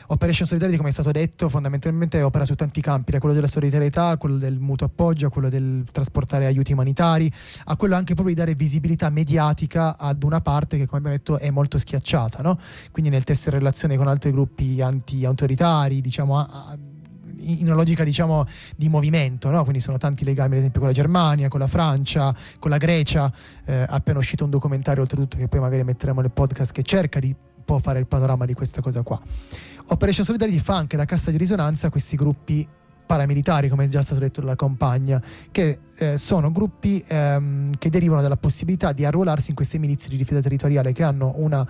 Operation Solidarity, come è stato detto, fondamentalmente opera su tanti campi, da quello della solidarietà, quello del mutuo appoggio, a quello del trasportare aiuti umanitari, a quello anche proprio di dare visibilità mediatica ad una parte che, come abbiamo detto, è molto schiacciata, no? Quindi nel tessere relazione con altri gruppi anti-autoritari, diciamo, in una logica, diciamo, di movimento, no? Quindi sono tanti legami, ad esempio, con la Germania, con la Francia, con la Grecia. Appena uscito un documentario, oltretutto, che poi magari metteremo nel podcast, che cerca di un po' fare il panorama di questa cosa qua. Operation Solidarity fa anche da cassa di risonanza a questi gruppi paramilitari, come è già stato detto dalla compagna, che sono gruppi che derivano dalla possibilità di arruolarsi in queste milizie di difesa territoriale, che hanno una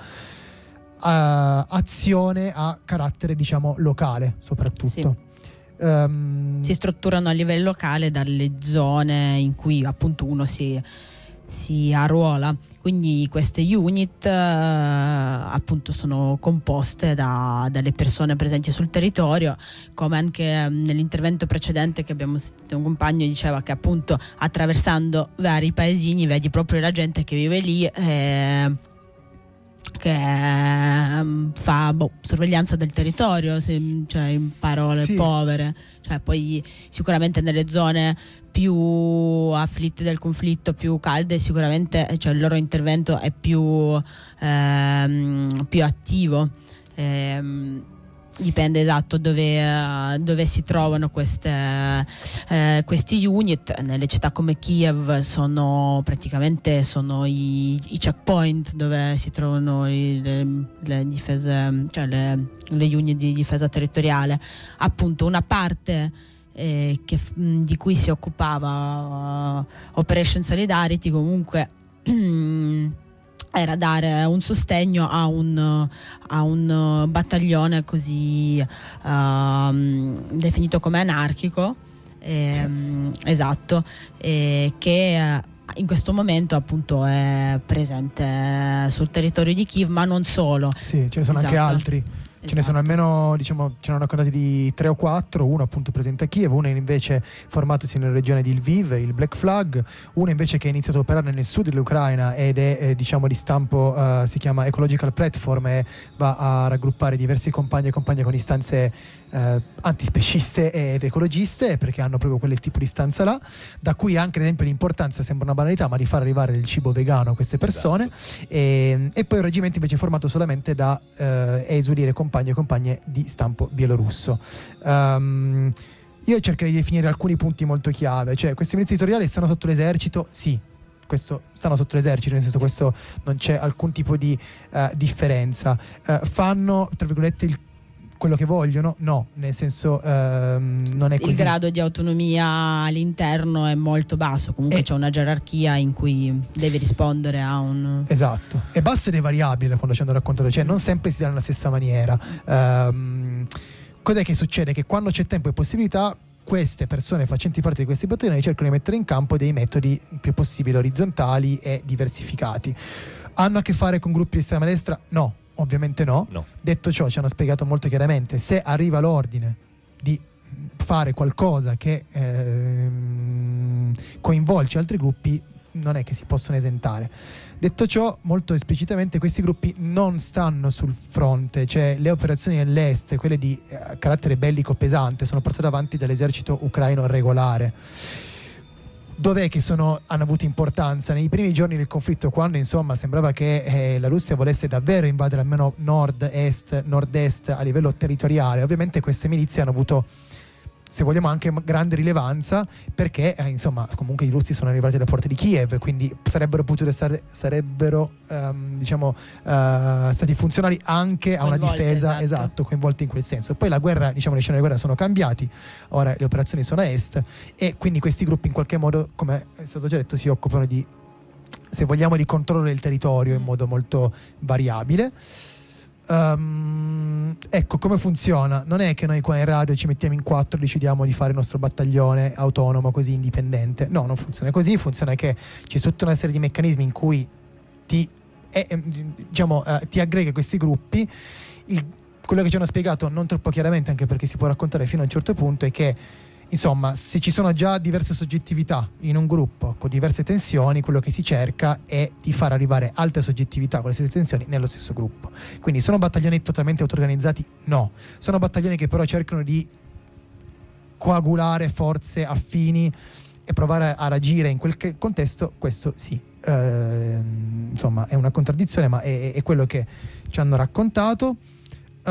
azione a carattere, diciamo, locale soprattutto. Sì. Si strutturano a livello locale dalle zone in cui appunto uno si arruola. Quindi queste unit appunto sono composte dalle persone presenti sul territorio, come anche nell'intervento precedente che abbiamo sentito un compagno diceva che appunto attraversando vari paesini vedi proprio la gente che vive lì che fa sorveglianza del territorio, cioè in parole povere, cioè poi sicuramente nelle zone più afflitte del conflitto, più calde, sicuramente cioè il loro intervento è più attivo. Dipende esatto dove si trovano questi unit. Nelle città come Kiev sono i checkpoint dove si trovano le difese, cioè le unit di difesa territoriale. Appunto una parte di cui si occupava Operation Solidarity comunque era dare un sostegno a un battaglione così definito come anarchico, esatto, che in questo momento appunto è presente sul territorio di Kiev, ma non solo. Sì, ce ne sono anche altri. Ce ne sono almeno, diciamo, ce ne hanno raccontati di 3 o 4, uno appunto presente a Kiev, uno invece formatosi nella regione di Lviv, il Black Flag, uno invece che ha iniziato a operare nel sud dell'Ucraina ed è diciamo di stampo, si chiama Ecological Platform, e va a raggruppare diversi compagni e compagne con istanze antispeciste ed ecologiste, perché hanno proprio quel tipo di istanza là, da cui anche ad esempio l'importanza, sembra una banalità, ma di far arrivare del cibo vegano a queste persone. Esatto. E poi un reggimento invece formato solamente da esuli e compagni e compagne di stampo bielorusso. Io cercherei di definire alcuni punti molto chiave, cioè queste milizie territoriali stanno sotto l'esercito? Sì, stanno sotto l'esercito, nel senso, questo non c'è alcun tipo di differenza. Fanno, tra virgolette, quello che vogliono? No, nel senso non è così. Il grado di autonomia all'interno è molto basso, comunque c'è una gerarchia in cui devi rispondere a un... Esatto, e basso ed è variabile, quando ci hanno raccontato, cioè non sempre si dà nella stessa maniera. Cos'è che succede? Che quando c'è tempo e possibilità, queste persone facenti parte di questi battaglioni cercano di mettere in campo dei metodi il più possibile orizzontali e diversificati. Hanno a che fare con gruppi di estrema destra? No, ovviamente no. Detto ciò, ci hanno spiegato molto chiaramente: se arriva l'ordine di fare qualcosa che coinvolge altri gruppi, non è che si possono esentare. Detto ciò, molto esplicitamente, questi gruppi non stanno sul fronte, cioè le operazioni nell'est, quelle di carattere bellico pesante, sono portate avanti dall'esercito ucraino regolare. Dov'è che hanno avuto importanza? Nei primi giorni del conflitto, quando insomma sembrava che la Russia volesse davvero invadere almeno nord-est a livello territoriale. Ovviamente queste milizie hanno avuto, se vogliamo, anche grande rilevanza, perché insomma comunque i russi sono arrivati alle porte di Kiev, quindi sarebbero stati funzionali anche a una difesa, esatto, coinvolti in quel senso. Poi la guerra, diciamo, le scene di guerra sono cambiati, ora le operazioni sono a est, e quindi questi gruppi in qualche modo, come è stato già detto, si occupano di, se vogliamo, di controllo del territorio in modo molto variabile. Ecco come funziona. Non è che noi qua in radio ci mettiamo in 4 e decidiamo di fare il nostro battaglione autonomo così indipendente. No, non funziona così. Funziona che c'è tutta una serie di meccanismi in cui ti aggrega questi gruppi. Quello che ci hanno spiegato non troppo chiaramente, anche perché si può raccontare fino a un certo punto, è che insomma, se ci sono già diverse soggettività in un gruppo con diverse tensioni, quello che si cerca è di far arrivare altre soggettività con le stesse tensioni nello stesso gruppo. Quindi sono battaglioni totalmente auto-organizzati? No. Sono battaglioni che però cercano di coagulare forze affini e provare a agire in quel contesto. Questo sì, insomma, è una contraddizione, ma è quello che ci hanno raccontato. Le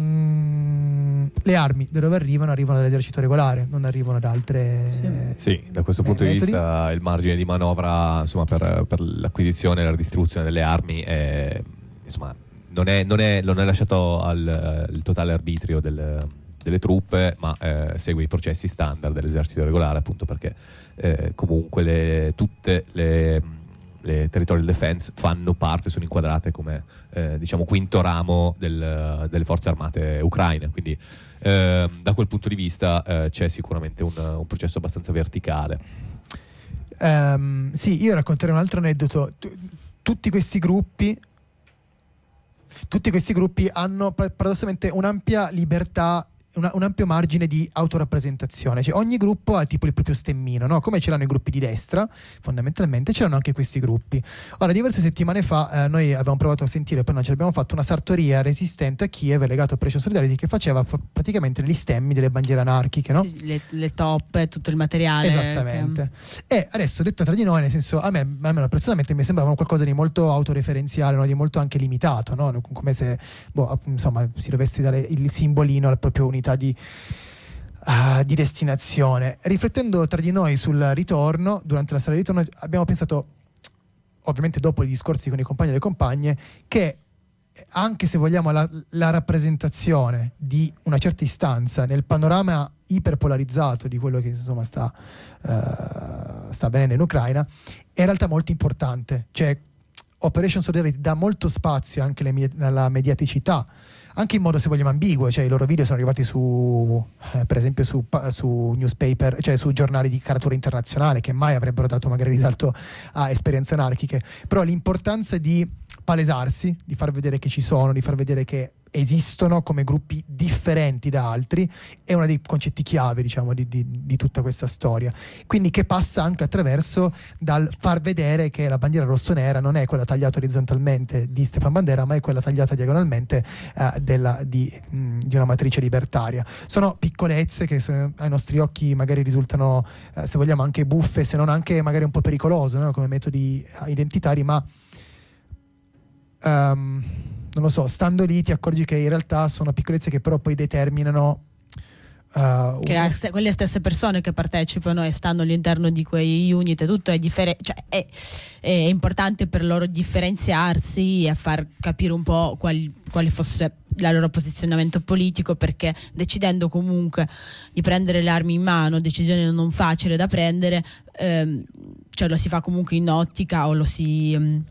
armi da dove arrivano dall'esercito regolare, non arrivano da altre sì, da questo punto di vista il margine di manovra, insomma, per l'acquisizione e la distribuzione delle armi è, insomma, non è lasciato al totale arbitrio delle truppe, ma segue i processi standard dell'esercito regolare, appunto perché comunque tutte le territorial defense fanno parte, sono inquadrate come diciamo quinto ramo delle forze armate ucraine, quindi da quel punto di vista c'è sicuramente un processo abbastanza verticale. Sì, io racconterei un altro aneddoto. Tutti questi gruppi hanno paradossalmente un'ampia libertà, un ampio margine di autorappresentazione, cioè ogni gruppo ha tipo il proprio stemmino, no? Come ce l'hanno i gruppi di destra, fondamentalmente ce l'hanno anche questi gruppi. Ora, diverse settimane fa noi avevamo provato a sentire, poi non ce l'abbiamo fatto, una sartoria resistente a Kiev legato a Operation Solidarity che faceva praticamente gli stemmi delle bandiere anarchiche, no? Le toppe, tutto il materiale. Esattamente. E adesso, detta tra di noi, nel senso, a me, almeno personalmente, mi sembravano qualcosa di molto autoreferenziale, no? Di molto anche limitato, no? Come se insomma si dovesse dare il simbolino alla propria unità di destinazione. Riflettendo tra di noi sul ritorno, durante la strada di ritorno, abbiamo pensato, ovviamente dopo i discorsi con i compagni e le compagne, che anche se vogliamo la rappresentazione di una certa istanza nel panorama iperpolarizzato di quello che insomma sta avvenendo in Ucraina, è in realtà molto importante. Cioè, Operation Solidarity dà molto spazio anche alla mediaticità, anche in modo, se vogliamo, ambiguo. Cioè, i loro video sono arrivati per esempio su newspaper, cioè su giornali di caratura internazionale, che mai avrebbero dato magari risalto a esperienze anarchiche. Però l'importanza di palesarsi, di far vedere che ci sono, di far vedere che esistono come gruppi differenti da altri, è uno dei concetti chiave, diciamo, di tutta questa storia. Quindi, che passa anche attraverso dal far vedere che la bandiera rosso-nera non è quella tagliata orizzontalmente di Stepan Bandera, ma è quella tagliata diagonalmente di una matrice libertaria. Sono piccolezze che ai nostri occhi magari risultano, se vogliamo, anche buffe, se non anche magari un po' pericolose, no? Come metodi identitari, ma non lo so, stando lì ti accorgi che in realtà sono piccolezze che però poi determinano che quelle stesse persone che partecipano e stanno all'interno di quei unit, tutto è differente, cioè è importante per loro differenziarsi e far capire un po' quale fosse il loro posizionamento politico, perché decidendo comunque di prendere le armi in mano, decisione non facile da prendere, cioè lo si fa comunque in ottica, o lo si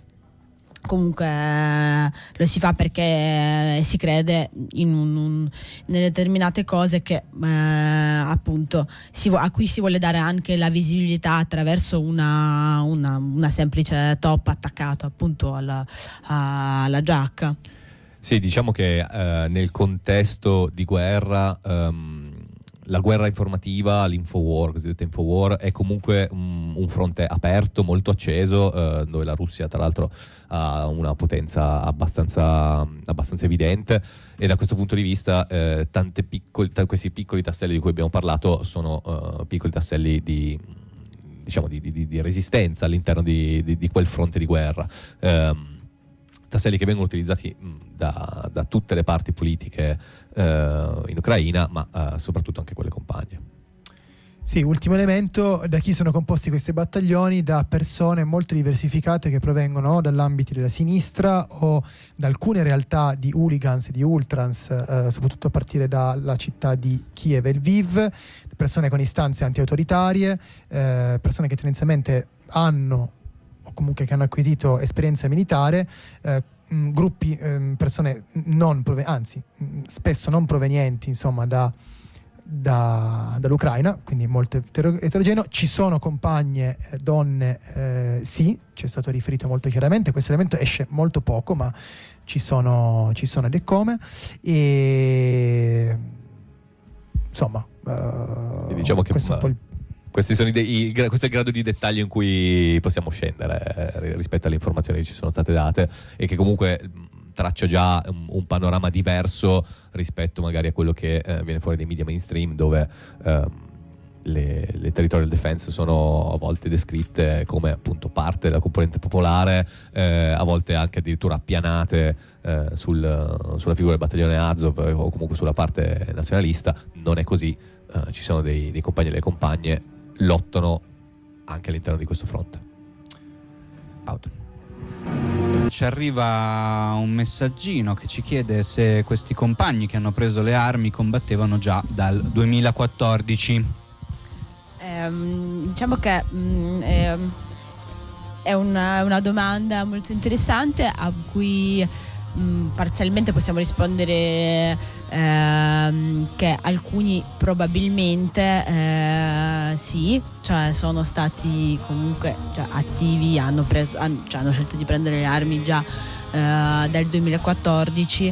fa perché si crede in nelle determinate cose che appunto a cui si vuole dare anche la visibilità attraverso una semplice top attaccata appunto alla giacca. Sì, diciamo che nel contesto di guerra la guerra informativa, l'infowar, cosiddetta infowar, è comunque un fronte aperto, molto acceso, dove la Russia tra l'altro ha una potenza abbastanza evidente, e da questo punto di vista questi piccoli tasselli di cui abbiamo parlato sono piccoli tasselli di resistenza all'interno di quel fronte di guerra. Tasselli che vengono utilizzati da tutte le parti politiche in Ucraina, ma soprattutto anche quelle compagne. Sì, ultimo elemento: da chi sono composti questi battaglioni? Da persone molto diversificate che provengono dall'ambito della sinistra o da alcune realtà di hooligans e di ultrans, soprattutto a partire dalla città di Kiev e Lviv, persone con istanze anti-autoritarie, persone che tendenzialmente hanno o comunque che hanno acquisito esperienza militare, gruppi, persone spesso non provenienti, insomma, dall'Ucraina, quindi molto eterogeneo. Ci sono compagne donne, sì, ci è stato riferito molto chiaramente. Questo elemento esce molto poco, ma ci sono ed e come, e insomma diciamo che questo è il grado di dettaglio in cui possiamo scendere rispetto alle informazioni che ci sono state date, e che comunque traccia già un panorama diverso rispetto magari a quello che viene fuori dai media mainstream, dove le territorial defense sono a volte descritte come appunto parte della componente popolare, a volte anche addirittura appianate sulla figura del battaglione Azov o comunque sulla parte nazionalista. Non è così, ci sono dei compagni e delle compagne, lottano anche all'interno di questo fronte. Ci arriva un messaggino che ci chiede se questi compagni che hanno preso le armi combattevano già dal 2014. Diciamo che è una domanda molto interessante, a cui parzialmente possiamo rispondere che alcuni probabilmente sì, cioè sono stati comunque attivi, hanno scelto di prendere le armi già dal 2014,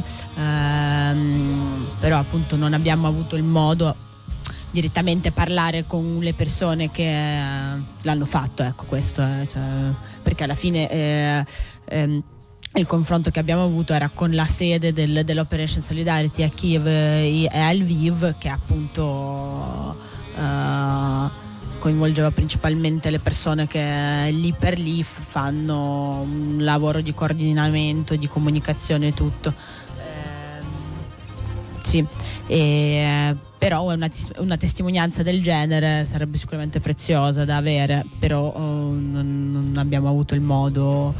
però appunto non abbiamo avuto il modo direttamente parlare con le persone che l'hanno fatto, ecco, questo è, perché alla fine il confronto che abbiamo avuto era con la sede dell'Operation Solidarity a Kiev e a Lviv, che appunto coinvolgeva principalmente le persone che lì per lì fanno un lavoro di coordinamento, di comunicazione e tutto. Sì, però una testimonianza del genere sarebbe sicuramente preziosa da avere, però non abbiamo avuto il modo.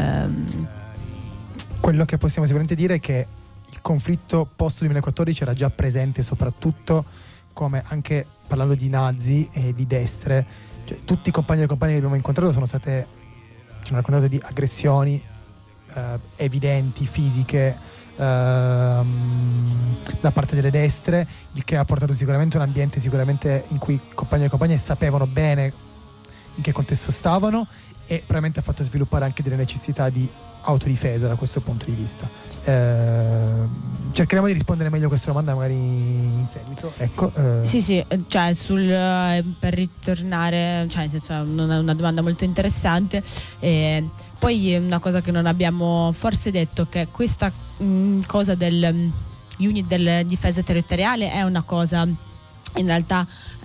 Quello che possiamo sicuramente dire è che il conflitto post 2014 era già presente, soprattutto come, anche parlando di nazi e di destre, cioè, tutti i compagni e compagni che abbiamo incontrato ci hanno raccontato di aggressioni evidenti, fisiche, da parte delle destre, il che ha portato sicuramente un ambiente in cui compagni e compagne sapevano bene in che contesto stavano, e probabilmente ha fatto sviluppare anche delle necessità di autodifesa da questo punto di vista. Cercheremo di rispondere meglio a questa domanda magari in seguito. Ecco, sì, cioè per ritornare, cioè nel senso, è una domanda molto interessante. Poi una cosa che non abbiamo forse detto, che questa cosa del unit della difesa territoriale è una cosa in realtà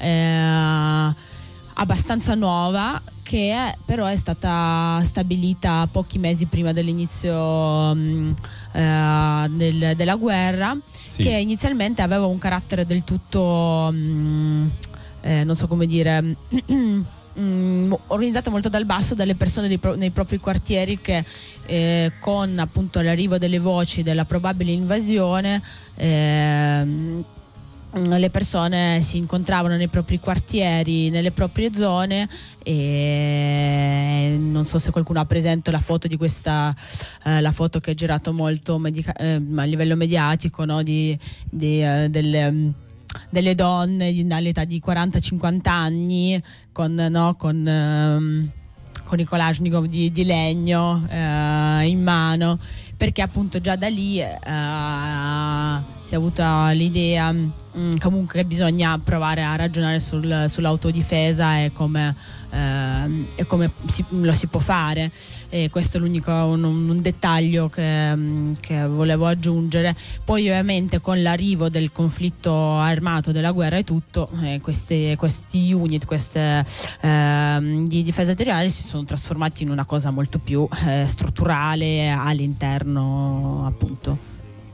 abbastanza nuova, che però è stata stabilita pochi mesi prima dell'inizio della guerra, sì, che inizialmente aveva un carattere del tutto non so come dire organizzata molto dal basso, dalle persone nei propri quartieri, che con appunto l'arrivo delle voci della probabile invasione le persone si incontravano nei propri quartieri, nelle proprie zone, e non so se qualcuno ha presente la foto di questa la foto che ha girato molto a livello mediatico, no? Delle donne all'età di 40-50 anni con i Kalashnikov di legno in mano, perché appunto già da lì si è avuta l'idea comunque che bisogna provare a ragionare sull'autodifesa e come lo si può fare, e questo è l'unico un dettaglio che volevo aggiungere. Poi ovviamente con l'arrivo del conflitto armato, della guerra e tutto, questi unit, queste di difesa territoriale si sono trasformati in una cosa molto più strutturale all'interno appunto